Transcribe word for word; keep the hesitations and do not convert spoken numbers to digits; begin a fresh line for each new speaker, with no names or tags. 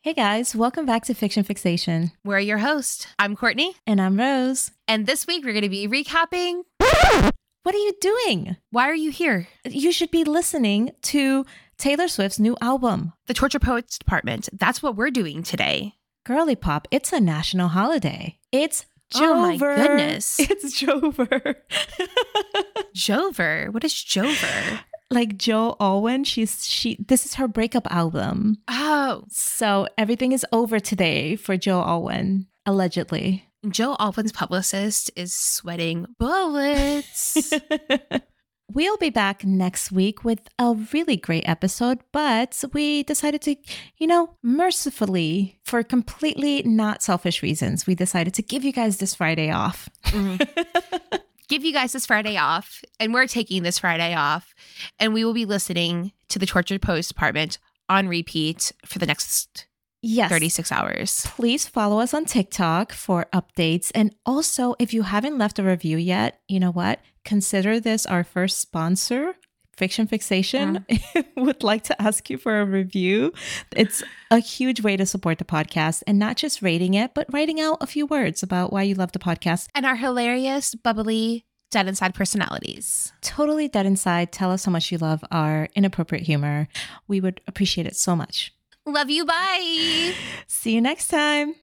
Hey guys, welcome back to Fiction Fixation.
We're your host. I'm Courtney.
And I'm Rose.
And this week we're going to be recapping.
What are you doing?
Why are you here?
You should be listening to Taylor Swift's new album,
The Torture Poets Department. That's what we're doing today.
Girly Pop, it's a national holiday. It's Jover.
Oh my goodness.
It's Jover.
Jover? What is Jover?
Like Jo Alwyn, she's she this is her breakup album.
Oh.
So everything is over today for Jo Alwyn, allegedly.
Jo Alwyn's publicist is sweating bullets.
We'll be back next week with a really great episode, but we decided to, you know, mercifully, for completely not selfish reasons, we decided to give you guys this Friday off.
Mm-hmm. Give you guys this Friday off, and we're taking this Friday off, and we will be listening to the Torture Poets Department on repeat for the next
yes.
thirty-six hours.
Please follow us on TikTok for updates. And also, if you haven't left a review yet, you know what? Consider this our first sponsor. Fiction Fixation mm. would like to ask you for a review. It's a huge way to support the podcast, and not just rating it, but writing out a few words about why you love the podcast.
And our hilarious, bubbly, dead inside personalities.
Totally dead inside. Tell us how much you love our inappropriate humor. We would appreciate it so much.
Love you. Bye.
See you next time.